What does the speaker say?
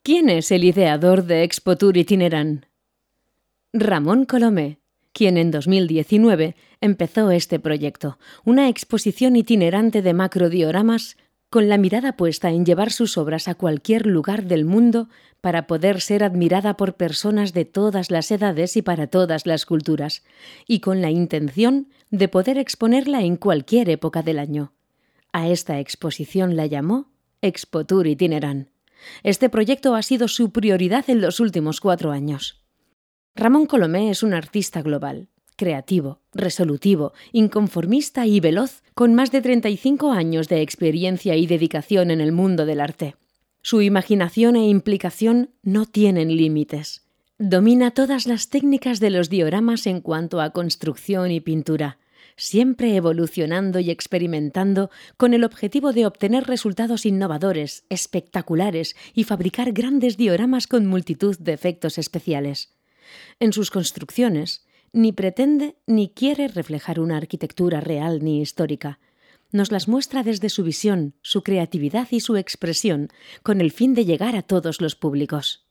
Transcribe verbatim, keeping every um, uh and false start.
¿Quién es el ideador de Expotour Itinerant? Ramón Colomé, quien en dos mil diecinueve empezó este proyecto, una exposición itinerante de macrodioramas con la mirada puesta en llevar sus obras a cualquier lugar del mundo para poder ser admirada por personas de todas las edades y para todas las culturas, y con la intención de poder exponerla en cualquier época del año. A esta exposición la llamó Expotour Itinerant. Este proyecto ha sido su prioridad en los últimos cuatro años. Ramón Colomé es un artista global, creativo, resolutivo, inconformista y veloz, con más de treinta y cinco años de experiencia y dedicación en el mundo del arte. Su imaginación e implicación no tienen límites. Domina todas las técnicas de los dioramas en cuanto a construcción y pintura, siempre evolucionando y experimentando con el objetivo de obtener resultados innovadores, espectaculares y fabricar grandes dioramas con multitud de efectos especiales. En sus construcciones, ni pretende ni quiere reflejar una arquitectura real ni histórica. Nos las muestra desde su visión, su creatividad y su expresión, con el fin de llegar a todos los públicos.